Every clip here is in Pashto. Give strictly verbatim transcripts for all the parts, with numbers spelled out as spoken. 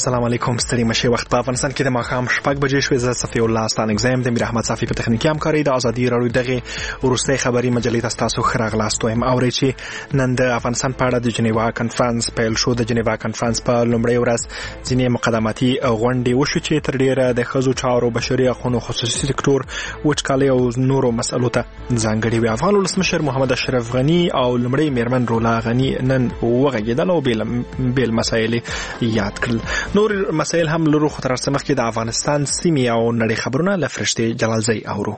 السلام علیکم. ستړي مشه وخت په افغانستان کې د ماښام شپږ بجې شوې. زه صفی الله ستانګزم د میر احمد صافی په تخنیکی همکاري د ازادي راډیو دغه ورستۍ خبري مجلې تاسو خراغلاست وایم. اوري چې نن د افغانستان په اړه د جنیوا کانفرنس پیل شو. د جنیوا کانفرنس په لومړۍ ورځ ځینې مقدماتي غونډې وشو چې تر ډیره د ښځو چارو بشري حقوقو خصوصي سکتور وچکالي او نورو مسلو ته ځانګړي وي. افغان ولسمشر محمد اشرف غنی او لومړی میرمن رولا غنی نن وغږیدل او بیل بیل مسایل یاد کړل. نور مسایل هم لرو خو تر څه مخکې د افغانستان سیمې او نړۍ خبرونه له فرشتې جلالزی اورو.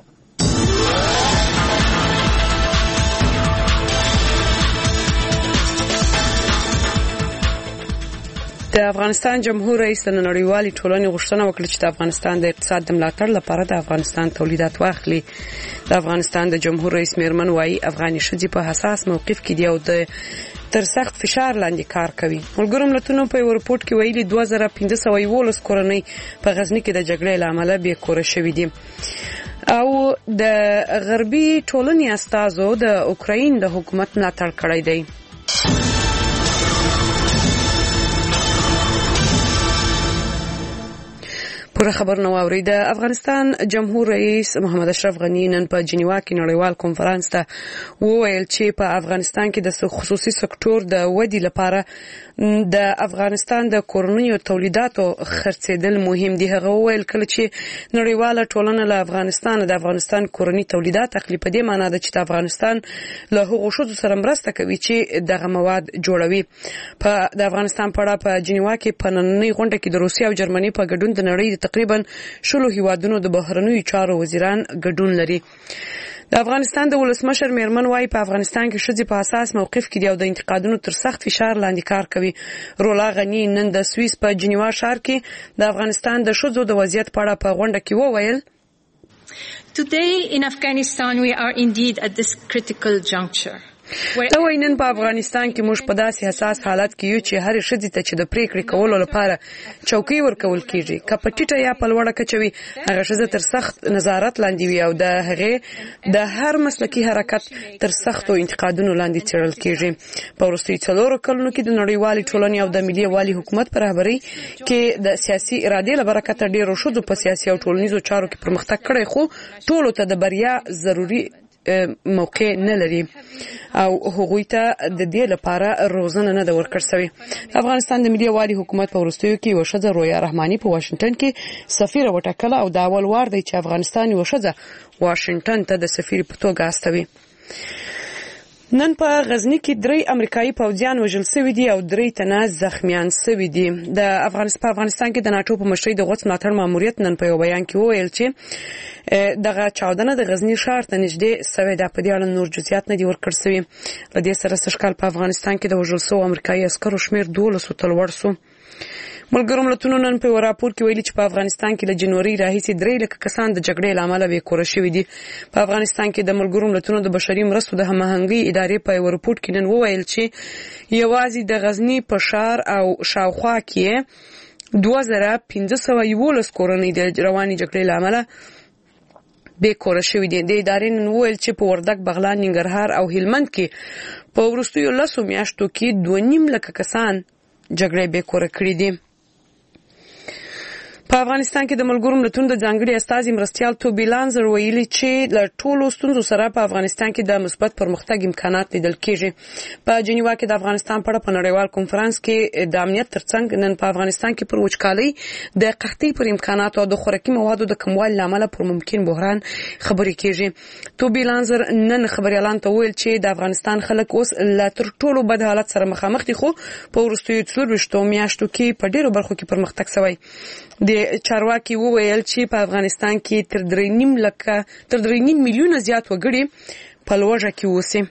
د افغانستان جمهور رئیس د نړیوالې ټولنې غوښتنه وکړه چې د افغانستان د اقتصاد د ملاتړ لپاره د افغانستان تولیدات واخلي. د افغانستان د جمهور رئیس میرمن وايي افغاني ښځې په حساس موقف کې دي او د تر سخت فشار لاندې کار کوي. ملګرو ملتونو په یو رپورټ کې ویلي دوه زره پنځه سوه یوولس کورنۍ په غزني کې د جګړې له امله بې کوره شوي دي. او د غربي ټولنې استازو د اوکراین د حکومت ملاتړ کړی دی. پوره خبرونه واوري. د افغانستان جمهور رئیس محمد اشرف غنی نن په جنیوا کې نړیوال کنفرانس ته وویل چې په افغانستان کې د خصوصي سکتور د ودی لپاره د افغانستان د کورنیو تولیداتو خرڅېدل مهم دي. هغه وویل کله چې نړیواله ټولنه له افغانستان د افغانستان کورنی تولیدات اخلي په دې معنی ده چې د افغانستان له هغو ښځو سره مرسته کوي چې دغه مواد جوړوي. په د افغانستان په اړه په جنیوا کې په نننۍ غونډه کې د روسیې او جرمني په ګډون د نړۍ تقریبا شلو هیوادونو د بهرنیو چارو وزیران ګډون لري. د افغانستان د ولسمشر میرمن وايي په افغانستان کې ښځې په اساس موقف کې دي او د انتقادونو تر سخت فشار لاندې کار کوي. رولا غنی نن د سویس په جنیوا ښار کې د افغانستان د ښځو د وضعیت په اړه په غونډه کې وویل Today in Afghanistan we are indeed at this critical juncture. دا وایي نن په افغانستان کې موږ په داسې حساس حالت کې یو چې هر ښځې ته چې د پریکړې کولو لپاره چوکۍ ورکول کیږي که په ټیټه یا په لوړه کچه وي هغه ښځه تر سخت نظارت لاندې وي او د هغې د هر مسلکي حرکت تر سختو انتقادونو لاندې څیړل کیږي. په وروستیو څلورو کلونو کې د نړیوالې ټولنې او د ملي یووالي حکومت په رهبرۍ کې د سیاسي ارادې له برکته ډېرو ښځو په سیاسي او ټولنیزو چارو کې پرمختګ کړی خو ټولو ته د بریا ضروري موقع نه لري او هغوی ته د دې لپاره روزنه نه ده ورکړل شوې. د افغانستان د ملي یووالي حکومت په وروستیو کې یوه ښځه رویا رحماني په واشنګټن کې سفیره وټاکله او دا اول وار دی چې افغانستان یوه ښځه واشنګټن ته د سفیرې په توګه استوي. نن په غزني کې درې امریکایي پوځیان وژل شوي دي او درې تنه زخمیان شوي دي. د افغانستان په افغانستان کې د ناټو په مشرۍ د غوڅ ملاتړ ماموریت نن په یو بیان کې وویل چې دغه چاودنه د غزني ښار ته نږدې سوې ده. په دې اړه نور جزئیات نه دي ورکړل شوي. له دې سره سږ کال په افغانستان کې د وژل شوو امریکایي عسکرو شمېر دولسو ته لوړ شو. ملګرو ملتونو نن په یو راپور کې ویلي چې په افغانستان کې له جنوري راهیسې درې لکه کسان د جګړې له امله بې کوره شوي دي. په افغانستان کې د ملګرو ملتونو د بشري مرستو د هماهنګۍ ادارې په یو رپورټ کې نن وویل چې یوازې د غزني په ښار او شاوخوا کې دوه زره پنځه سوه یوولس کورنۍ د روانې جګړې له امله بې کوره شوي دي. د ادارې نن وویل چې په وردګ، بغلان، ننګرهار او هلمند کې په وروستیو لسو میاشتو کې دوه نیم لکه کسان جګړې بې کوره کړي دي. په افغانستان کې د ملګرو ملتونو د ځانګړي استازي مرستیال توبی لانزر ویلي چې له ټولو ستونزو سره په افغانستان کې د مثبت پرمختګ امکانات لیدل کېږي. په جنیوا کې د افغانستان په اړه په نړیوال کنفرانس کې د امنیت ترڅنګ نن په افغانستان کې پر وچکالۍ د قحطۍ پر امکاناتو او د خوراکي موادو د کموالي له امله پر ممکن بحران خبرې کېږي. توبی لانزر نن خبريالانو ته ویل چې د افغانستان خلک اوس له تر ټولو بد حالت سره مخامخ دي خو په وروستیو څلورویشتو میاشتو کې په ډېرو برخو کې پرمختګ شوی. د چارواکي وویل چې په افغانستان کې تر درې نیم لکه تر درې نیم میلیونه زیات وګړي په لوږه کې اوسي.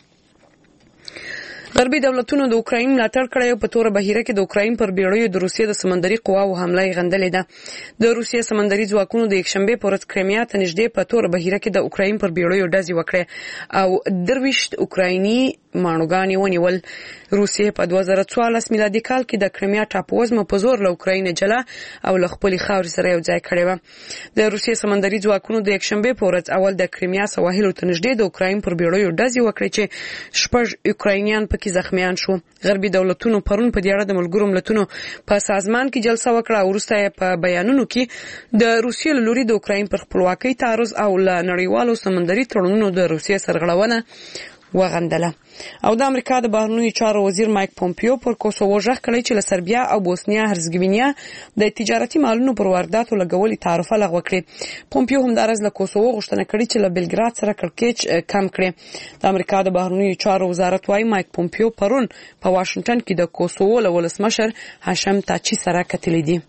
غربي دولتونو د اوکراین ملاتړ کړی او په توره بهیره کې د اوکراین پر بیړیو د روسیې د سمندري قواو حمله یې غندلې ده. د روسیې سمندري ځواکونو د یکشنبې په ورځ کریمیا ته نږدې په توره بهیره کې د اوکراین پر بیړیو ډزې وکړې او درویشت اوکرایني ماڼوګانې ونیول. روسیې په دوه زره څوارلس میلادي کال کې د کریمیا ټاپووزمه په زور له اوکراین جلا او له خپلې خاورې سره یو ځای کړې وه. د روسیې سمندري ځواکونو د یکشنبې په ورځ اول د کریمیا سواحلو ته نږدې د اوکراین پر بیړیو ډزې وکړې چې شپږ اوکراینیان پکې زخمیان شو. غربي دولتونو پرون په دې اړه د ملګرو ملتونو په سازمان کې جلسه وکړه او وروسته یې په بیانونو کې د روسیې له لوري د اوکراین پر خپلواکۍ تعرض او له نړیوالو سمندري تړونونو د روسیې سرغړونه وغندله. او د امریکا د بهرنیو چارو وزیر مایک پومپیو پر کوسوو ژغ کړی چې له سربیا او بوسنیا هرزګوینیا د تجارتي مالونو پر وارداتو لګولې تعرفه لغوه کړي. پومپیو همدارس له کوسوو غوښتنه کړې چې له بلګراد سره کړکېچ کم کړي. د امریکا د بهرنیو چارو وزارت وايي مایک پومپیو پرون په واشنگټن کې د کوسوو له ولسمشر هاشم تاچي سره کتلې دي.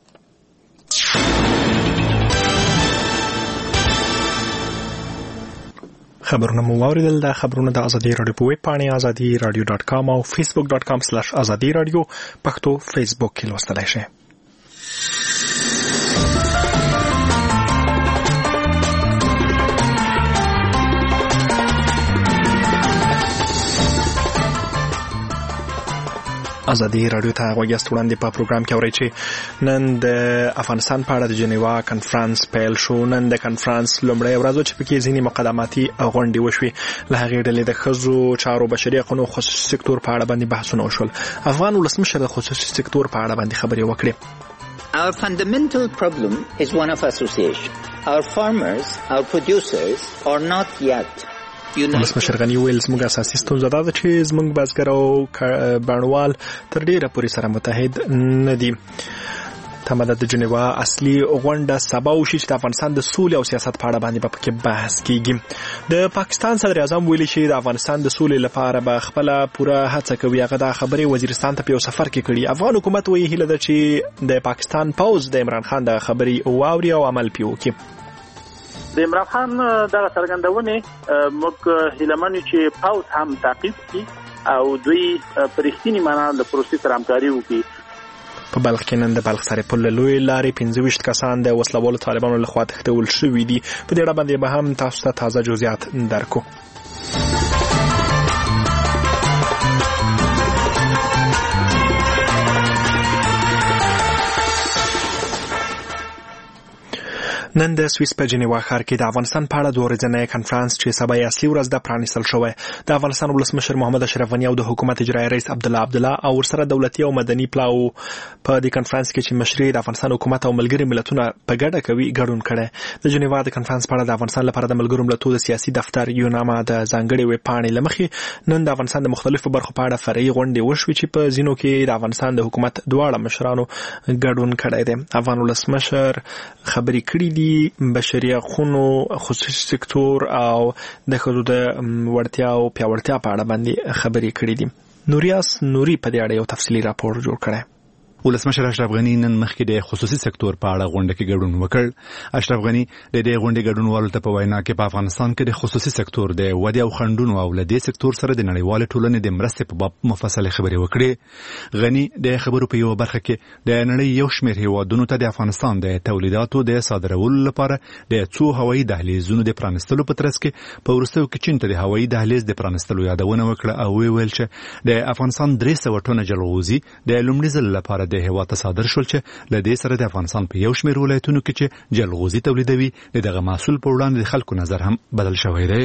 خبرونه مو واوریدل. د خبرونه د ازادي رادیو په ویب پاڼه ازادي رادیو ډاټ کام او فیسبوک ډاټ کام سلیش ازادي رادیو پښتو فیسبوک کې لوستلای شئ. ازادي رادیو ته غوږیاست. وړاندې په پروګرام کې اورئ چې نن د افغانستان په اړه د جنیوا کنفرانس پیل شو. نن د کنفرانس لومړۍ ورځ و چې پکې ځینې مقدماتي غونډې وشوې. له هغې ډلې د ښځو چارو بشري حقوقو خصوصي سکتور په اړه باندې بحثونه وشول. افغان ولسمشر د خصوصي سکتور په اړه باندې خبرې وکړې. Our fundamental problem is one of association. Our farmers, our producers are not yet ولسمشر غني ویل زموږ اساسي ستونزه دا ده چې زموږ بزګر او بڼوال تر ډیره پورې سره متحد نه دي. تمه ده د جنیوا اصلي غونډه سبا وشي چې د افغانستان د سولې او سیاست په اړه باندې به پکې بحث کیږي. د پاکستان صدر اعظم ویلي چې د افغانستان د سولې لپاره به خپل پوره هڅه کوي. هغه د خبرې وزیرستان ته په یو سفر کې کړي. افغان حکومت وایي هیله ده چې د پاکستان پوز د عمران خان د خبرې واوري او عمل پې وکړي. د عمران خان دغه څرګندونې موږ هیلمن چې پاوز هم تعقیب کړي او دوی په رښتینې معنا د پروسې سره همکاري وکړي. په بلخ کې نن د بلخ سره پل لوی لارې پنځه ویشت کسان د وسلوالو طالبانو لخوا تښتول شوي دي. په دې اړه باندې به هم تاسو ته تازه جزئیات درکو. نن د سویس په جنیوا ښار کې د افغانستان په اړه دوه ورځنی کنفرانس چې سبا یې اصلي ورځ ده پرانیستل شوی. د افغانستان ولسمشر محمد اشرف غني او د حکومت اجرایي رئیس عبدالله عبدالله او ورسره دولتي او مدني پلاو په دې کنفرانس کې چې مشري د افغانستان حکومت او ملګري ملتونه په ګډه کوي ګډون کړي. د جنیوا د کنفرانس په اړه د افغانستان لپاره د ملګرو ملتونو د سیاسي دفتر یو نامه د ځانګړي ویب پاڼې لمخې نن د افغانستان د مختلفو برخو په اړه فرعي غونډې وشوې چې په ځینو کې د افغانستان د حکومت دواړه مشرانو ګډون کړی دی. افغان ولسمشر خبرې کړې دي بشري حقوقو خصوصي سکتور او د ښځو د وړتیا او پیاوړتیا په اړه باندې خبرې کړې دي. نوریاس نوري په دې اړه یو تفصیلي راپور جوړ کړی. ولسمشر اشرف غني نن مخکې د خصوصي سکتور په اړه غونډه کې ګډون وکړ. اشرف غني د دې غونډې ګډونوالو ته په وینا کې په افغانستان کې د خصوصي سکتور د ودې او خنډونو او له دې سکتور سره د نړیوال ټولنې د مرستې په باب مفصل خبرې وکړې. غني د خبرو په یو برخه کې د نړۍ یو شمېر هیوادونو ته د افغانستان د تولیداتو د صادرولو لپاره د څو هوایي دهلیزونو د پرانستلو په ترڅ کې په وروستیو کې چین ته د هوایي دهلیز د پرانستلو یادونه وکړه او ویل چې د افغانستان درې سوه ټنه جلغوزي د لومړي ځل لپاره د هیواد ته صادر شول چې له دې سره د افغانستان په یو شمېر ولایتونو کې چې جلغوزي تولیدوي د دغه محصول په وړاندې د خلکو نظر هم بدل شوی دی.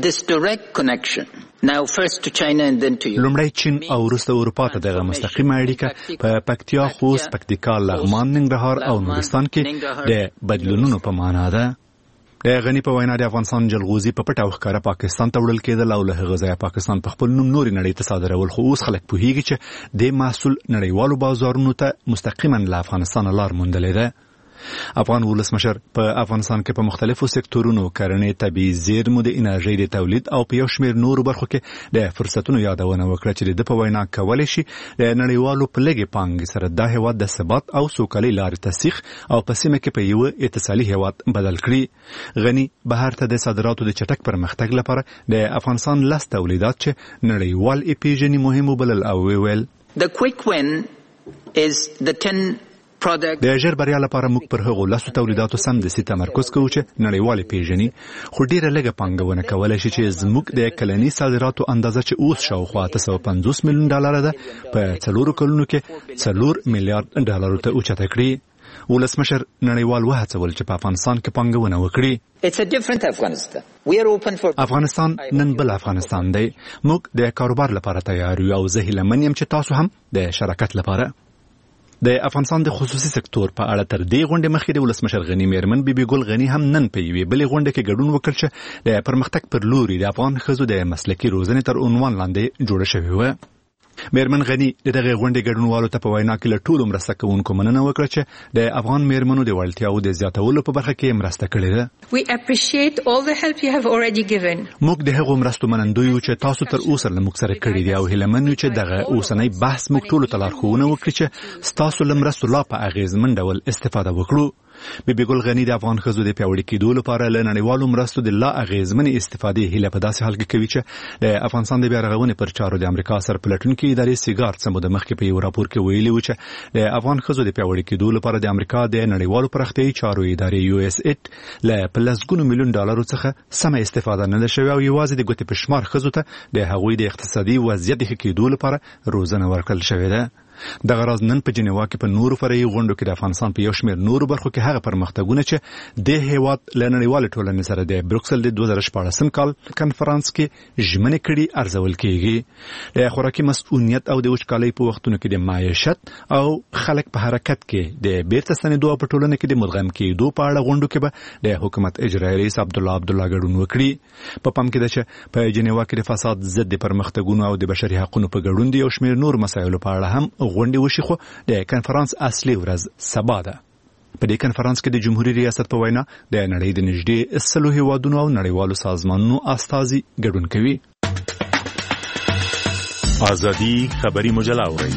لومړی چین او وروسته اروپا ته دغه مستقیمه اړیکه په پکتیا، خوست، پکتیکا، لغمان، ننګرهار او نورستان کې د بدلونونو په معنا ده. د غني په وینا د افغانستان جلغوزي په پټه او ښکاره پاکستان ته وړل کېدل او له هغه ځایه پاکستان په خپل نوم نورې نړۍ ته صادرول، خو اوس خلک پوهېږي چې د محصول نړیوالو بازارونو ته مستقیما له افغانستانه لار موندلې ده. افغان ولسمشر په افغانستان کې په مختلفو سکتورونو کرنې، طبیعي زیرمو، د انرژۍ د تولید او په یو شمېر نورو برخو کې د فرصتونو یادونه وکړه چې د په وینا کولی شي د نړیوالو په لږې پانګې سره دا هیواد د ثبات او سوکالۍ لارې ته سیخ او په سیمه کې په یوه اتصالي هیواد بدل کړي. غني بهر ته د صادراتو د چټک پرمختګ لپاره د افغانستان لس تولیدات چې نړیوال یې پیژني مهم وبلل او ویل The quick win is the ten د ژر بریا لپاره موږ پر هغو لاسو تولیداتو سم د سي تمرکز کوو چې نړیوال پیژني، خو ډیره لږه پانګونه کولای شي چې زموږ د کلني صادراتو اندازه چې اوس شاوخوا اته سوه پنځوس میلیون ډالر ده په څلورو کلونو کې څلور میلیارډ ډالرو ته اوچته کړي. ولسمشر نړیوال وهڅول چې په افغانستان کې پانګونه وکړي. افغانستان نن بل افغانستان دی. موږ د کاروبار لپاره تیار یو او زه هیله من یم چې تاسو هم د شراکت لپاره. د افغانستان د خصوصي سکتور په اړه تر دې غونډې مخکې د ولسمشر غنی میرمن بیبي ګل غنی هم نن په یوې بلې غونډه کې ګډون وکړ چې د پرمختګ پر لوري د افغان ښځو د مسلکي روزنې تر عنوان لاندې جوړه شوې وه. میرمن غنی د دغه غونډې ګډونوالو ته په وینا کې له ټولو مرسته کوونکو مننه وکړه چې د افغان میرمنو د وړتیاوو د زیاتولو په برخه کې مرسته کړې ده. We appreciate all the help you have already given. موږ د هغو مرستو منندوی یو چې تاسو تر اوسه له موږ سره کړي دي او هیله من یو چې دغه اوسنی بحث موږ ټولو ته لارښوونه وکړي چې ستاسو له مرستو لا په اغیزمن ډول استفاده وکړو. بیبي ګل غنی د افغان ښځو د پیاوړي کېدو لپاره له نړیوالو مرستو د لا اغیزمنې استفادې هیله په داسې حال کې کوي چې د افغانستان د بیا رغونې پر چارو د امریکا سرپلټونکي ادارې سیګار څه موده مخکې په یو راپور کې ویلي و چې د افغان ښځو د پیاوړي کېدو لپاره د امریکا د نړیوالو پراختیایي چارو ادارې یو اس ایټ له په لسګونو میلیون ډالرو څخه سمه استفاده نه ده شوې او یوازې د ګوتې په شمار ښځو ته د هغوی د اقتصادي وضعیت د ښه کېدو لپاره روزنه ورکړل شوې ده. دغه راز نن په جنیوا کې په نورو فرعي غونډو کې د افغانستان په یو شمېر نورو برخو کې هغه پرمختګونه چې د هیواد له نړیوالې ټولنې سره د بروکسل د دوه زره شپاړسم کال کنفرانس کې ژمنې کړي ارزول کېږي. د خوراکي مسؤلیت او د وچکالۍ په وختونو کې د معیشت او خلک په حرکت کې د بیرته ستنېدو په ټولنه کې د مدغم کېدو په اړه غونډو کې به د حکومت اجرایي رئیس عبدالله عبدالله ګډون وکړي. په پام کې ده چې په جنیوا کې د فساد ضد د پرمختګونو او د بشري حقوقو په ګډون د یو شمېر نور مسایلو په اړه هم غونډې وشي، خو د کنفرانس اصلي ورځ سبا ده. په دې کنفرانس کې د جمهوریت ریاست په وینا د نړۍ د نږدې سلو هیوادونو او نړیوالو سازمانونو استازي ګډون کوي. ازادي خبري مجله اوري.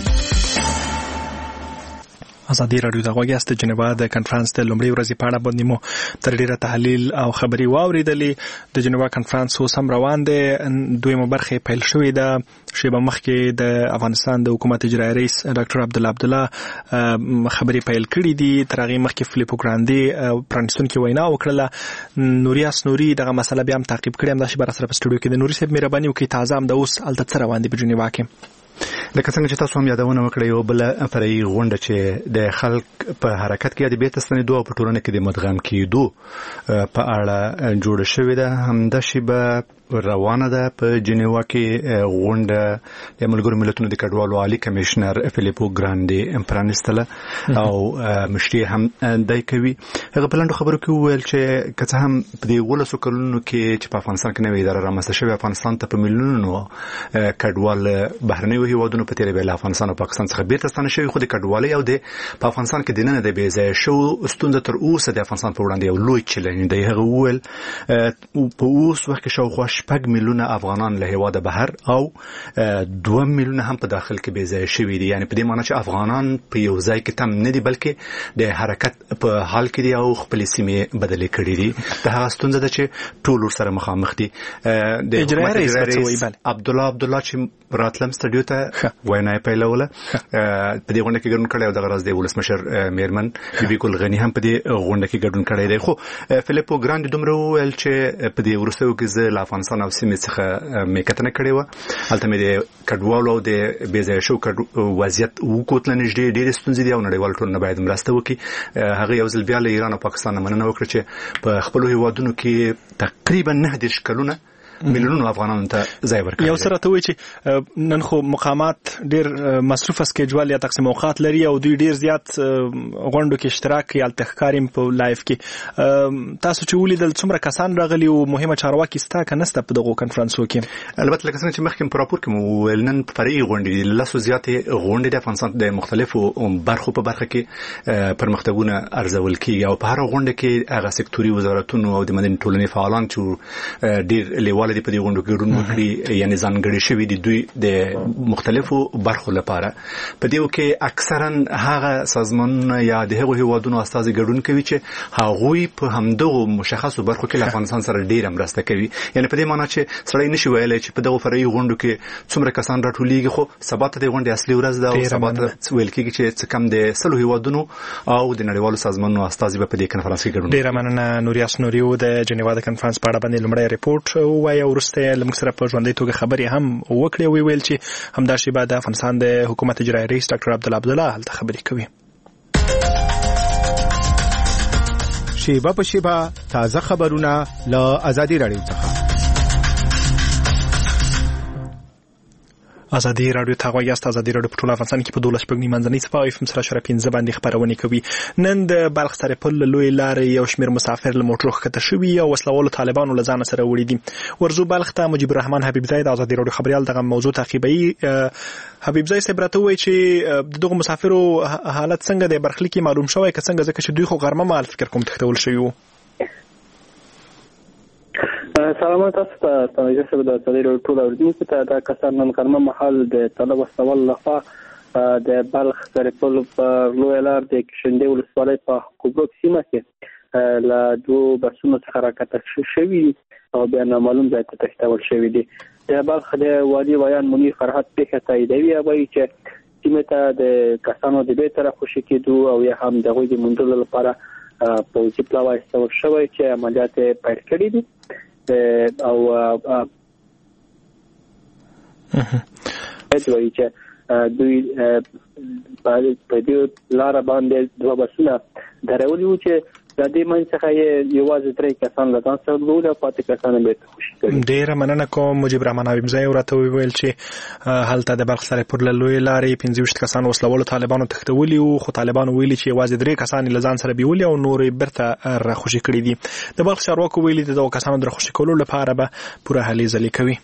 ازادي رادیو د غوګیاست جنیوا د کنفرانس د لومړۍ ورځې په اړه باندې مو تر ډیره تحلیل او خبري واوریدلې. د جنیوا کنفرانس اوس هم روان دی، دویمه برخه پیل شوې ده. شیبه مخکې د افغانستان د حکومت اجرایي رئیس ډاکټر عبدالله عبدالله خبري پیل کړې دي. تر هغې مخکې فلیپو ګراندي پرانیستونکې وینا وکړله. نوریاس نوري دغه مسله بیا هم تعقیب کړې، همداسې به راسره په سټوډیو کې د نوري صاحب مهرباني وکړئ تازه هم د اوس هلته څه روان دي په جنیوا کې. لکه څنګه چې تاسو هم یادونه وکړئ، یو بله فرعي غونډه چې د خلک په حرکت کې د بیرته ستنېدو او په ټولنه کې د مدغم کېدو په اړه جوړه شوې ده، همداسې به روانه ده. په جنیوا کې غونډه د ملګرو ملتونو د کډوالو عالی کمشنر فلیپو ګراندي پرانیستله او مشري هم دای کوي. هغه په لاندې خبرو کې وویل چې که څه هم په دې ولسو کلونو کې چې په افغانستان کې نوې اداره رامنځته شوې، افغانستان ته په میلیونونو کډوال بهرنیو هیوادونو په تېره بیله افغانستان او پاکستان څخه بیرته ستانه شوي، خو د کډوالۍ او د په افغانستان کې دننه د بې ځایه شوو ستونزه تر اوسه د افغانستان په وړاندې یو لوی چیلنج دی. هغه وویل په اوس وخت کې شاوخوا شپږ میلیونه افغانان له هیواده بهر او دوه میلیونه هم په داخل کې بې ځایه شوي دي. یعنې په دې معنی چې افغانان په یو ځای کې تم نه دي، بلکې د حرکت په حال کې دي او خپلې سیمې بدلې کړي دي. د هغه ستونزه ده چې ټول ورسره مخامخ دي. د اجرایي رئیس عبدالله عبدالله چې راتلم سټډیو ته وینا یې پیلوله، په دې غونډه کې ګډون کړی او دغه راز د ولسمشر میرمن بیبي ګل غني هم په دې غونډه کې ګډون کړی دی. خو فلیپو ګراندي دومره وویل چې په دې وروستیو کې زه له افغانستان او سیمې څخه مې کتنه کړې وه، هلته مې د کډوالو او د بې ځایه شوو وضعیت وکوتله نږدې ډېرې ستونزې دي او نړیوال ټولنه باید مرسته وکړي. هغه یو ځل بیا له ایران او پاکستان نه مننه وکړه چې په خپلو هیوادونو کې تقریبا نه دېرش کلونه میلیونونو افغانانو ته ځای ورکړي. یو سره ته وایي چې نن خو مقامات ډېر مصروفه سکیجول یا تقسیم اوقات لري او دوی ډېر زیات غونډو کې اشتراک کوي، هلته ښکاري په لایف کې. تاسو چې ولیدل څومره کسان راغلي او مهمه چارواکي سته که نسته په دغو کنفرانسو کې؟ البته لکه څنګه چې مخکې په راپور کې مو وویل، نن فرعي غونډې دي، له لسو زیاتې غونډې د افغانستان د مختلفو برخو په برخه کې پرمختګونه ارزول کېږي او په هره غونډه کې هغه سکتوري وزارتونو او د مدني ټولنې فعالان چې ډېر لیوال نړیوال دي په دې غونډو کې ګډون وکړي یعنی ځانګړي شوی دي دوی د مختلفو برخو لپاره په دې کې اکثرا هغه سازمانونه یا د هغو هیوادونو استازي ګډون کوي چې هغوی په همدغه مشخصو برخو کې له افغانستان سره ډیر مرسته کوي یعنی په دې معنی چې سړی نشي ویلای چې په دغه فرعي غونډو کې څومره کسان راټولېږي خو سبا ته د غونډې اصلي ورځ ده او سبا ته ویل کېږي چې څه کم د سلو هیوادونو او د نړیوالو سازمانونو استازي په دې کنفرانس کې ګډون. ډیر مننه نوریاس نوریو د جنیوا د کنفرانس په اړه باندې لومړی ریپورت وایي او وروسته لمږ سره په ژوندۍ توګه خبرې هم وکړې او ویل چې همدا شیبه د افغانستان د حکومت اجرایي رئیس ډاکټر عبدالله عبدالله هلته خبرې کوي. شیبه په شیبه تازه خبرونه له ازادي راډیو څخه. ازادي راډیو ته غواړي ازادي راډیو په ټول افغانستان کې په دولس پګنی منځنۍ صفه او اف ام سره شر پنځه باندې خبرونه کوي. نن د بلخ سره په لوی لارې یو شمیر مسافر له موټر ښکته شوي او وسلوالو طالبانو له ځان سره وړي دي. ورزو بلخ ته مجيب الرحمن حبیبزی د ازادي راډیو خبريال دغه موضوع تعقیبوي. حبیبزی صاحب راته وایي چې دغه مسافرو حالت څنګه د برخلیک معلوم شوی که څنګه ځکه چې دوی خو غرمه مال فکر کوم تختول شوی وو. سلامات تاسو ته توجه سره د ازادي راډیو ټول اوریدونکو ته د کسان نن غرمه محل د طلب واستول لخوا د بلخ سرپل په لوی لار د کشندې ولسوالۍ په کوبروک سیمه کې له دوه بسونو څخه راکته شوي او بیا نامعلوم ځای ته تښتول شوي دي. د بلخ د وادي ویان منیر فرحت پیښه تاییدوي وایي چې سیمه ته د کسانو د بیرته راخوشي کېدو او یا هم د هغوی د موندلو لپاره پوځي پلاوی استول شوی چې عملیات پیل کړي دي او دوی چې دوی په دې لار باندې دوه بسونه درولي و چې د دې منځ څخه یوازې درې کسان له ځان سره درلودل او پاتې کسان بیرته خوشي کړي. ډېره مننه کوم مجيب الرحمن حبیبزی راته وویل چې هلته د بلخ سره پر لوی لارې پنځه ویشت کسان وسلوالو طالبانو تښتولي وو خو طالبانو ویلي چې یوازې درې کسان له ځان سره بیولي او نور بیرته راخوشي کړي دي. د بلخ چارواکو ویلي د دغو کسانو د راخوشي کولو لپاره به پوره هلې ځلې کوي.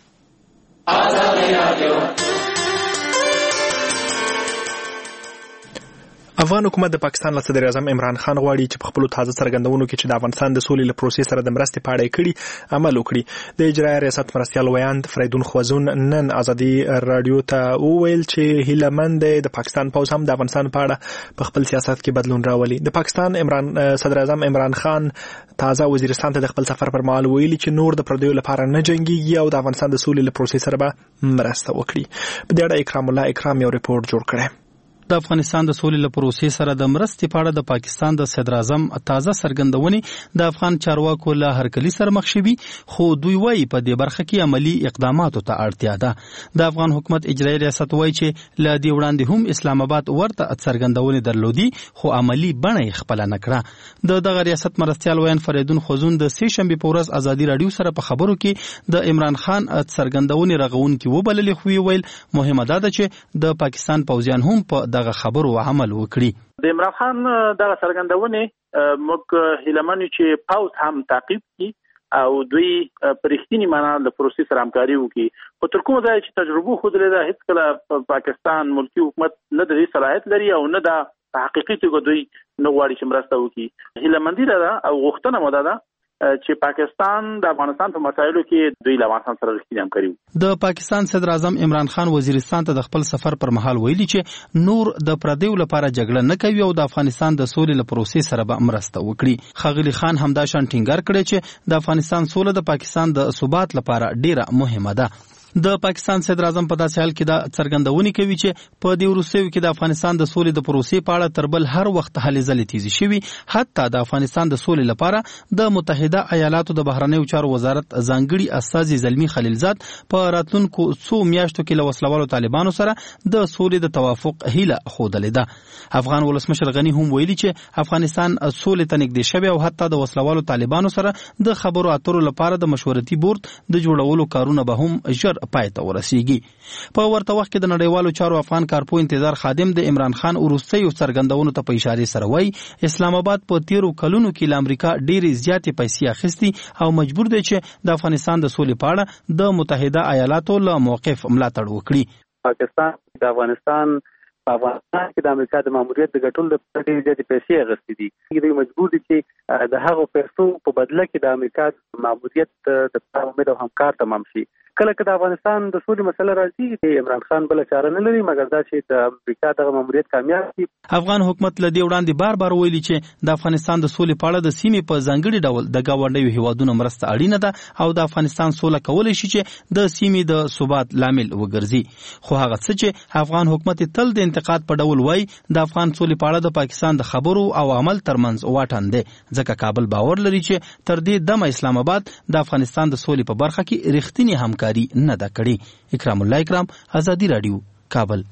افغان حکومت د پاکستان له صدر اعظم عمران خان غواړي چې په خپل تازه څرګندونو کې چې د افغانستان د سولې له پروسې سره د مرستې په اړه کړي عمل وکړي. د اجرایي ریاست مرستیال ویاند فریدون خوازون نن ازادي رادیو ته وویل چې هیلمند د پاکستان پوز هم د افغانستان په اړه په خپل سیاست کې بدلون راولي. د پاکستان عمران صدر اعظم عمران خان تازه وزیرستان ته د خپل سفر پر مهال ویلي چې نور د پردیو لپاره نه جنګيږي او د افغانستان د سولې له پروسې سره به مرسته وکړي. په دې اړه اکرام الله اکرام یو ریپورت جوړ کړی. د افغانستان د سولې له پروسې سره د مرستې په اړه د پاکستان د صدر اعظم تازه څرګندونې د افغان چارواکو له هرکلي سره مخ شوي خو دوی وایي په دې برخه کې عملی اقداماتو ته اړتیا ده. د افغان حکومت اجرایي ریاست وایي چې له دې وړاندې هم اسلام آباد ورته څرګندونې درلودي خو عملی بڼه یې خپله نه کړه. د دغه ریاست مرستیال ویان فریدون خوزون د سې شنبې په ورځ ازادي راډیو سره په خبرو کې د عمران خان څرګندونې رغونکي وبللې خو ویل مهمه ده چې د پاکستان پوځیان هم په دغه خبرو عمل وکړي. د عمران خان دغه څرګندونې موږ هیلمن چې پاوز هم تعقیب کړي او دوی پرېښتنی معنا د پروسې سره همکاري وکړي. په تر کومه ځای چې تجربه خوده ده هیڅ کله پاکستان ملکی حکومت نه د صلاحیت لري او نه د حقیقي توګه دوی نه غواړي چې مرسته وکړي. هیلمندي ده او غوښتنه مو ده چې پاکستان د افغانستان په مسایلو کې دوی له افغانستان سره رښتینی همکاري وکړي. د پاکستان صدر اعظم عمران خان وزیرستان ته د خپل سفر پر مهال ویلي چې نور د پردیو لپاره جګړه نه کوي او د افغانستان د سولې له پروسې سره به مرسته وکړي. ښاغلي خان همدا شان ټینګار کړی چې د افغانستان سوله د پاکستان د ثبات لپاره ډیره مهمه ده. د پاکستان صدر اعظم په داسې حال کې دا څرګندونې کوي چې په دې وروستیو کې د افغانستان د سولې د پروسې په اړه تر بل هر وخت هلې ځلې تیزې شوي. حتی د افغانستان د سولې لپاره د متحده ایالاتو د بهرنیو چارو وزارت ځانګړي استازي زلمي خلیلزاد په راتلونکو څو میاشتو کې له وسلوالو طالبانو سره د سولې د توافق هیله ښودلې ده. افغان ولسمشر غني هم ویلي چې افغانستان سولې ته نږدې شوی او حتی د وسلوالو طالبانو سره د خبرو اترو لپاره د مشورتي بورډ د جوړولو کارونه به هم ژر پای ته ورسیږي. په ورته وخت کې د نړیوالو چارو افغان کارپو انتظار خادم د عمران خان وروستیو څرګندونو ته په اشاره سره وایي اسلام آباد په تیرو کلونو کې له امریکا ډېرې زیاتې پیسې اخیستي او مجبور دی چې د افغانستان د سولې په اړه د متحده ایالاتو له موقف ملاتړ وکړي. پاکستان د افغانستان په افغانستان کې د امریکا د ماموریت د ګټلو لپاره ډېرې زیاتې پیسې اخیستې دي. دوی مجبور دي چې د هغو پیسو په بدله کې د امریکا د ماموریت د امید او همکار تمام شي. کله که د افغانستان د سولې مسله راځي چې عمران خان بل چاره نه لري مګر دا چې د امریکا دغه ماموریت کامیاب شي. افغان حکومت له دې وړاندې بار بار ویلي چې د افغانستان د سولې په اړه د سیمې په ځانګړي ډول د ګاونډیو هیوادونو مرسته اړینه ده او د افغانستان سوله کولی شي چې د سیمې د ثبات لامل وګرځي. خو هغه څه چې افغان حکومت تل د انتقاد په ډول وایي د افغان سولې په اړه د پاکستان د خبرو او عمل ترمنځ واټن دی، ځکه کابل باور لري چې تر دې دمه اسلام آباد د افغانستان د سولې په برخه کې رښتینی همکاري نه ده کړې. اکرام الله اکرام، آزادی رادیو، کابل.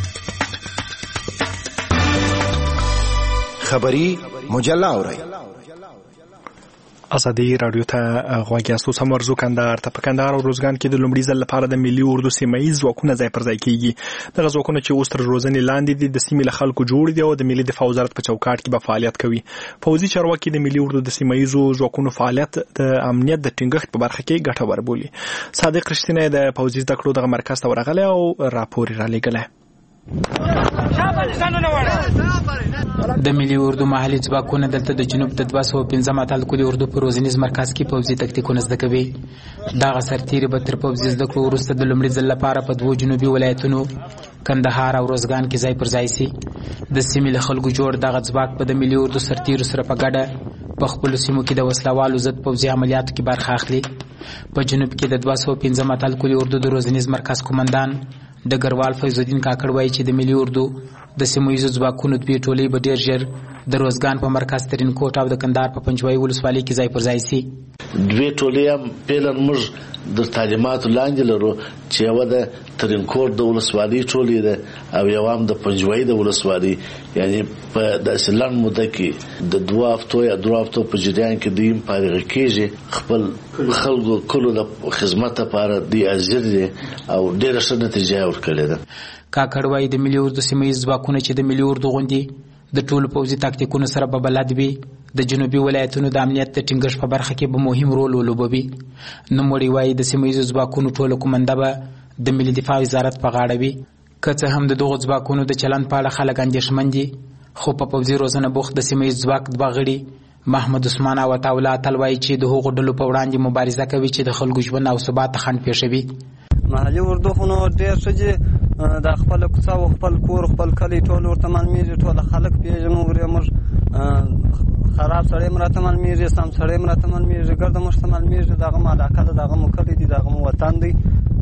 خبری مجله اورئ. آزادی رادیو ته غوږ یاستو. سم ورزو کندهار ته. په کندهار او روزګان کې د لومړي ځل لپاره د ملي اردو سیمه ییز ځواکونه ځای پر ځای کیږي. دغه ځواکونه چې اوس تر روزنې لاندې دي د سیمې له خلکو جوړ دي او د ملي دفاع وزارت په چوکاټ کې به فعالیت کوي. پوځي چارواکي د ملي اردو د سیمه ییزو ځواکونو فعالیت د امنیت د ټینګښت په برخه کې ګټور بولي. صادق رښتینی د پوځي زده کړو دغه مرکز ته ورغلی او راپور را لېږلی. د ملي اردو محلي ځواکونه دلته د جنوب د دوه سوه پنځم اتل کلي اردو په روزنیز مرکز کې پوځي تکتیکونه زده کوي. دغه سرتیري به تر پوځي زده کړو وروسته د لومړي ځل لپاره په دوو جنوبي ولایتونو کندهار او روزګان کې ځای پر ځای سي. د سیمې له خلکو جوړ دغه ځواک به د ملي اردو سرتیرو سره په ګډه په خپلو سیمو کې د وسلوالو ضد پوځي عملیاتو کې برخه اخلي. په جنوب کې د دوه سوه پنځم اتل کلي اردو د روزنیز مرکز قومندان ډګروال فیض الدین کاکړ وایي چې د ملي اردو د سیمه ییزو ځواکونو دوې ټولۍ به ډېر ژر د روزګان په مرکز ترینکوټ او د کندهار په پنجوایي ولسوالۍ کې ځای پر ځای سي. دوی ټولۍ هم پیلن موږ د تعلیماتو لاندې لرو چې یوه د ترینکوټ د ولسوالۍ ټولۍ ده او یوه هم د پنجوایي د ولسوالۍ، یعنی په داسې لنډ موده کې د دوه هفتو یا درو هفتو په جریان کې دوی هم فارغه کېږي. خپل خلکو کلو د خدمت لپاره دوی حاضر دي او ډېره ښه نتیجه یې ورکړې ده. کاکړ وایي د ملي اردو سیمه ییز ځواکونه چې د ملي اردو غوندې د ټولو پوځي تاکتیکونو سره به بلد وي، د جنوبي ولایتونو د امنیت د ټینګښت په برخه کې به مهم رول ولوبوي. نوموړي وایي د سیمه ییزو ځواکونو ټوله کومنده به د ملي دفاع وزارت په غاړه وي. که څه هم د دغو ځواکونو د چلند په اړه خلک اندېښمن دي، خو په پوځي روزنه بوخت د سیمه ییز ځواک دوه غړي محمد عثمان او عطاالله اتل وایي چې د هغو ډلو په وړاندې مبارزه کوي چې د خلکو ژوند او ثبات ته خنډ پېښوي. محلي اردو خو نو ډېر ښه دي، د خپل کوڅه او خپل کور خپل کلی ټول ورته معلومېږي، ټول خلک پېژنو. ورې موږ خراب سړی هم راته معلومېږي، سم سړی هم راته معلومېږي، ګرده موږ ته معلومېږي. دغه مو علاقه ده، دغه مو کلی دی، دغه مو وطن دی.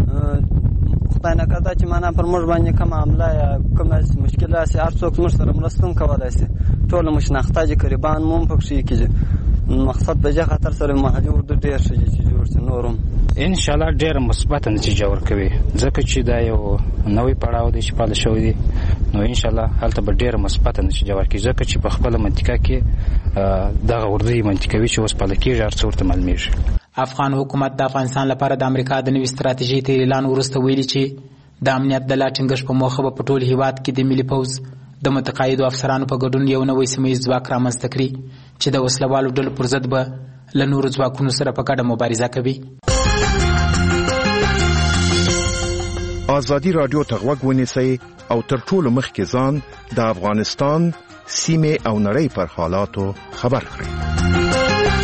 خدای نکرده چې معنا پر موږ باندې کومه حمله یا کوم مشکل راسي، هر څوک موږ سره مرسته هم کولی شي. ټول مو شناخته دي، قریبان مو هم پکښې کېږي. مقصد په دې خاطر سره محلي اردو ډېر ښه دي چې جوړ شي. نور هم انشاءالله ډېره مثبته نتیجه ورکوي، ځکه چې دا یو نوی پړاو دی چې پاله شوی دی. نو انشاءالله هلته به ډېره مثبته نتیجه ورکوي، ځکه چې په خپله منطقه کې دغه اردو یې منطقوي چې اوس پاله کېږي، هر څه ورته معلومېږي. افغان حکومت د افغانستان لپاره د امریکا د نوي ستراتیژۍ تر اعلان وروسته ویلي چې د امنیت د لا ټینګښت په موخه به په ټول هېواد کې د ملي پوځ د متقاعدو افسرانو په ګډون یو نوی سیمه ییز ځواک رامنځته کړي چې د وسلوالو ډلو پر ضد به له نورو ځواکونو سره په ګډه مبارزه کوي. آزادي رادیو ته غوږ ونیسئ او تر ټولو مخکې ځان د افغانستان سیمې او نړۍ پر حالاتو خبر کړئ.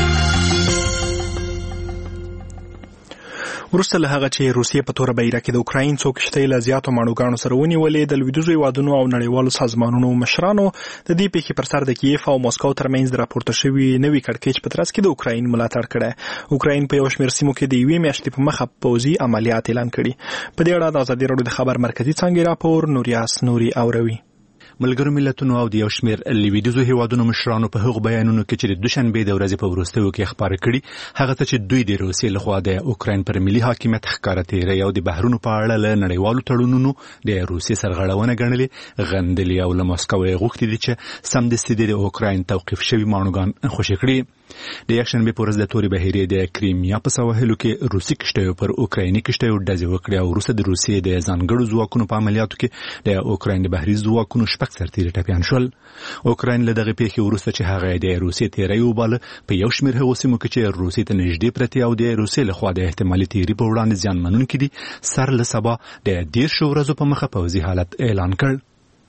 وروسته له هغه چې روسیې په توره بیره کې د اوکراین څو کښتۍ له زیاتو ماڼوګانو سره ونیولې، د لویدیځو هېوادونو او نړیوالو سازمانونو مشرانو د دې پیښې پر سر د کیف او مسکو ترمنځ د راپورته شوي نوي کړکېچ په ترڅ کې د اوکراین ملاتړ کړی. اوکراین په یو شمېر سیمو کې د یوې میاشتې په مخه پوځي عملیات اعلان کړي. په دې اړه د ازادي راډیو د خبر مرکزي څانګې راپور نوریاس نوري اوروي. ملګرو ملتونو او د یو شمېر لویدیځو هیوادونو مشرانو په هغو بیانونو کې چې د دوشنبې د ورځې په وروستیو کې خپاره کړي، هغه څه چې دوی د روسیې لخوا د اوکراین پر ملي حاکمیت ښکاره تېری او د بحرونو په اړه له نړیوالو تړونونو د روسیې سرغړونه ګڼلې، غندلې او له مسکو یې غوښتي دي چې سمدستي د اوکراین توقیف شوي ماڼوګان خوشي کړي. د یکشنبې په ورځ د تورې بحیرې د کریمیا په سواحلو کې روسي کښتیو پر اوکرایني کښتیو ډزې وکړې او وروسته د روسیې د ځانګړو ځواکونو په عملیاتو کې د اوکراین د بحري ځواکونو شپږ سرتیري ټپیان شول. اوکراین له دغې پیښې وروسته چې هغه د روسیې تیری وباله، په یو شمېر هغو سیمو کې چې روسیې ته نږدې پرتې او د روسیې لخوا د احتمالي تیري په وړاندې زیانمنونکي دي، سر له سبا د دېرشو ورځو په مخه پوځي حالت اعلان کړ.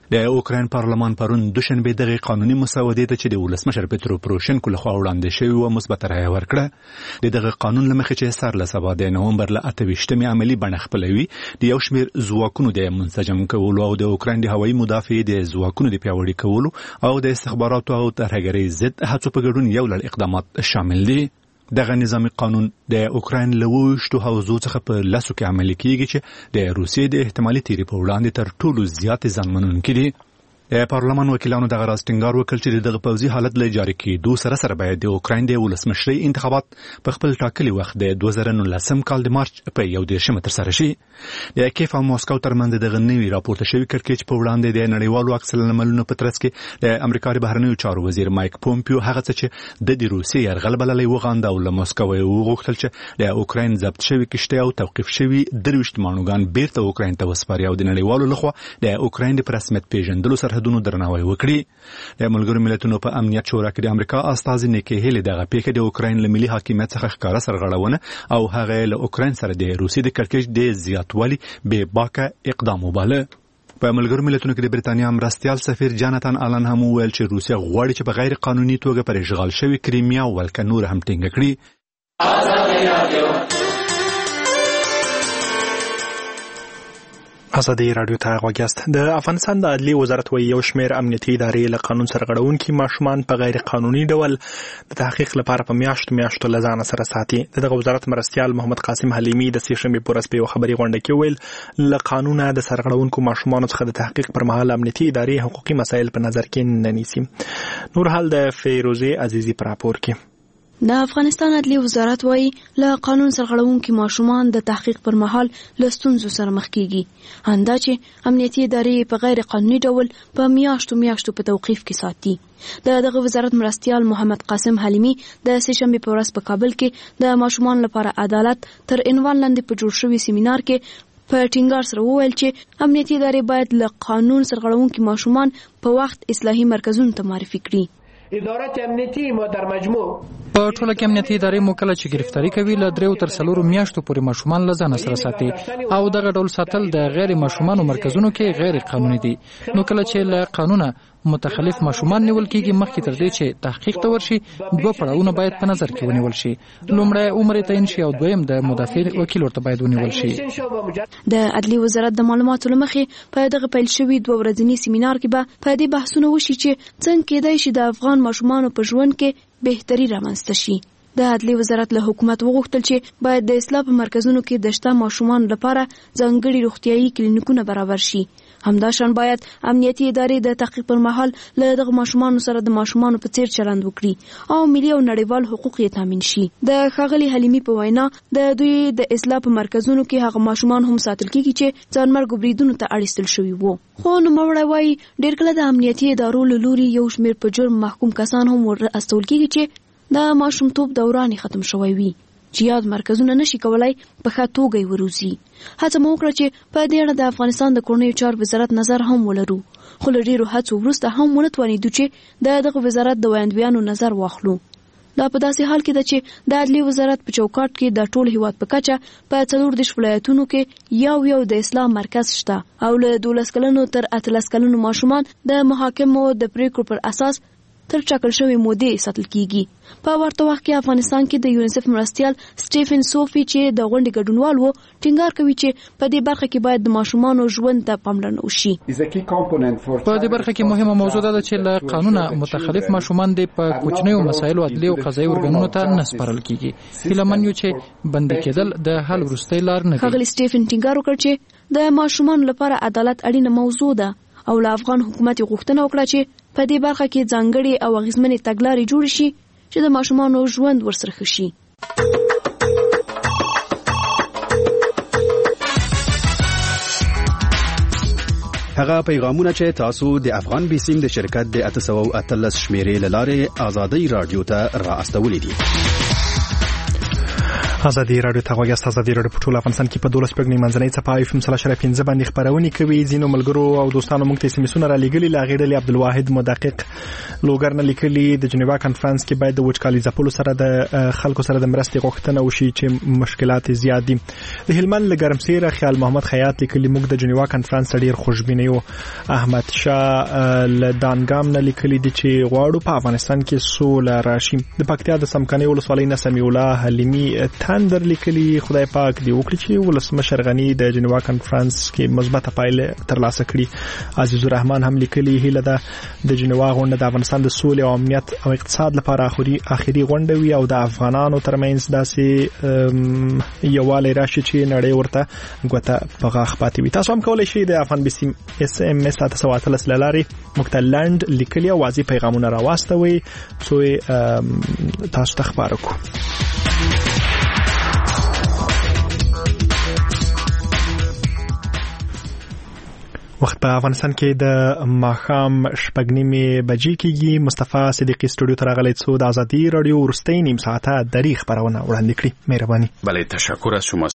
د اوکراین پارلمان پرون دوشنبه دغه قانوني مسودې ته چې د ولسمشر پترو پروشنکو لخوا وړاندې شوی و مثبت رایه ورکړه. د دغه قانون له مخې چې سر له سبا د نومبر له اته ویشتمې عملی بڼه خپلوي د یو شمېر ځواکونو د منسجم کولو او د اوکراین د هوایي مدافعې د ځواکونو د پیاوړي کولو او د استخباراتو او ترهګرۍ ضد هڅو په ګډون یو لړ اقدامات شامل دي. دغه نظامی قانون د اوکراین له وشتو حوزو څخه په لاسو کې عملي کیږي چې د روسیې د احتمالي تیری په وړاندې تر ټولو زیات ځانمنونکي دي. د پارلمان وکیلانو دغه راز ټینګار وکړ چې دغه پوځي حالت له جاري کېدو سره سره باید د اوکراین د ولسمشرۍ انتخابات په خپل ټاکلي وخت د دوه زره نولسم کال د مارچ په یو دېرشمه ترسره شي. د کیف او ماسکو ترمنځ دغه نوي راپورته شوی کړکېچ په وړاندې د نړیوالو عکس العملونو په ترڅ کې د امریکا د بهرنیو چارو وزیر مایک پومپیو هغه څه چې د روسیې یرغل بللی وغانده او له ماسکو یې وغوښتل چې د اوکراین ضبط شوي کشتۍ او توقیف شوي درویشت ماڼوګان بیرته اوکراین ته وسپاري او د نړیوالو لخوا د اوکراین د رسمیت پیژندلو سرحدونو درناوی وکړي. د ملګرو ملتونو په امنیت شورا کې د امریکا استازي نیکی هیلی دغه پیښه د اوکراین له ملي حاکمیت څخه ښکاره سرغړونه او هغه له اوکراین سره د روسیې د کړکېچ د زیاتوالي بې باکه اقدام وباله. په ملګرو ملتونو کې د بریتانیا مرستیال سفیر جاناتان آلن هم وویل چې روسیه غواړي چې په غیر قانوني توګه پر اشغال شوی کریمیا ولکه نور هم ټینګه کړي. ازادي رادیو ته غوږیاست. د افغانستان د عدلي وزارت وایي یو شمېر امنیتي ادارې له قانون سرغړونکي ماشومان په غیر قانوني ډول د تحقیق لپاره په میاشتو میاشتو له ځانه سره ساتي. دغه وزارت مرستیال محمد قاسم حلیمي د سې شنبې په ورځ په یوه خبري غونډه کې ویل له قانونه د سرغړونکو ماشومانو څخه د تحقیق پر مهال امنیتي ادارې حقوقي مسایل په نظر کې نه نیسي. نور حال د فیروزه عزیزي پر راپور کې. د افغانستان عدلي وزارت وایي له قانون سرغړونکي ماشومان د تحقیق پر مهال له ستونزو سره مخ کیږي، همدا چې امنیتي ادارې په غیر قانوني ډول په میاشتو میاشتو په توقیف کې ساتي. د دغه وزارت مرستیال محمد قاسم حلیمي د سې شنبې په ورځ په کابل کې د ماشومان لپاره عدالت تر عنوان لاندې په جوړ شوي سیمینار کې په ټینګار سره وویل چې امنیتي ادارې باید له قانون سرغړونکي ماشومان په وخت اصلاحي مرکزونو ته معرفي کړي. ادارات امنیتی ما در مجموع په ټوله کې امنیتي ادارې مو کله چې گرفتاری کوي له دریو تر څلورو میاشتو پورې ماشومان له ځانه سره ساتي او دغه ډول ساتل د غیر ماشومانو مرکزونو کې غیر قانوني دي. نو کله چې له قانونه متخلف ماشومان نیول کېږي مخکې تر دې چې تحقیق ته ورشي دوه پړاوونه باید په نظر کې ونیول شي. لومړی عمر تعیین شي او دویم د مدافع وکیل ورته باید ونیول شي. د عدلي وزارت د معلوماتو لمخې په دغه پیل شوي دوه ورځني سیمینار کې به په دې بحثونه وشي چې څنګه کېدای شي د افغان ماشومانو په ژوند کې بهتري رامنځته شي. د عدلي وزارت له حکومت وغوښتل چې باید د اصلاح په مرکزونو کې د شته ماشومانو لپاره ځانګړي روغتیايي کلینیکونه برابر شي. همداشان باید امنیتي ادارې د تحقیق پر مهال له دغه ماشومانو سره د ماشومانو په څیر چلند وکړي او ملي او نړیوال حقوق یې تامین شي. د ښاغلي حلیمي په وینا د دوی د اصلاح په مرکزونو کې هغه ماشومان هم ساتل کیږي چې ځانمرګ بریدونو ته اړ ایستل شوي وو. خو نوموړی وایي ډېر کله د امنیتي ادارو له لوري یو شمېر په جرم محکوم کسان هم ور استول کیږي چې د ماشومتوب دوران ختم شوی وي چې یاد مرکزونه نشي کولای په ښه توګه وروزي. هڅه مو وکړه چې په دې اړه د افغانستان د کورنیو چارو وزارت نظر هم ولرو، خو له ډېرو هڅو وروسته هم ونه توانېدو چې د دغه وزارت د ویاندویانو نظر واخلو. دا په داسې حال کې ده چې د عدلي وزارت په چوکاټ کې د ټول هیواد په کچه په څلور دېرش ولایتونو کې یو یو د اصلاح مرکز شته او له دولس کلنو تر اتلس کلنو ماشومان د محاکمو د پریکړو پر اساس تر ټاکل شوی مودې ساتل کیږي. په ورته وخت کې افغانستان کې د یونیسف مرستیال سټیفن سوفي چې د غونډې ګډونوال وو ټینګار کوي چې په دې برخه کې باید د ماشومانو ژوند ته پاملرنه وشي. په دې برخه کې مهمه موضوع ده چې له قانونه متخلف ماشومان د په کوچنیو مسایلو عدلي او قضایي ارګانونو ته نه سپارل کیږي. هیلمن یو چې بندي کېدل د حل وروستۍ لار نه دی. ښاغلي سټیفن ټینګار وکړ چې د ماشومانو لپاره عدالت اړینه موضوع ده او له افغان حکومت غوښتنه وکړه چې په دې برخه کې ځانګړي او اغیزمنې تګلارې جوړې شي چې د ماشومانو ژوند ورسره ښه شي. هغه پیغامونه چې تاسو د افغان بیسیم د شرکت د اته سوه اتلس شمیرې له لارې آزادۍ رادیو ته را استولې دي. ازادي رادیو ته غوږی ازادي رادیو په ټول افغانستان کې په دولس پګنی منځنۍ صفه اف ام صلی الله علیه باندې خبرونه کوي. ځینو ملګرو او دوستانو موږ ته سمسونه را لګلي لاغېړلې عبدالواحد مدقق لوګر نه لیکلي د جنیوا کانفرنس کې باید د وچکالي ځپلو سره د خلکو سره د مرستې غوښتنه وشي چې مشکلات زیات دي. د هلمند لګرمسیره خیال محمد خیاط لیکلي موږ د جنیوا کانفرنس ډیر خوشبینه یو. احمد شاه لدانګام نه لیکلي دي چې غواړو په افغانستان کې سوله راشي. د پکتیا د سمکني ولسوالۍ نه سمیع الله حلیمی تندر لیکلي خدای پاک دی وکړي چې ولسمشر غنی د جنیوا کانفرنس کې مثبته پایله ترلاسه کړي. عزیز الرحمن هم لیکلي هیله ده د جنیوا غونډه د افغانستان د سولې او امنیت او اقتصاد لپاره اخري اخري غونډه وي او د افغانانو ترمنځ داسې یووالی راشي چې نړۍ ورته غوته په غاښ پاتې وي. تاسو هم کولای شئ د افغان بیسیم اس ام اس تاسو اتلس لاري مکتلند لیکلي او واضح پیغامونه راوستوي څو تاسو ته خبرو کو. وخت په افغانستان کې د ماښام شپږ نیمې بجې کېږي. مصطفی صدیقی سټوډیو ته راغلی څو د ازادي رادیو وروستۍ نیم ساعته درې خبرونه وړاندې کړي. مهرباني. بله تشکر از شما.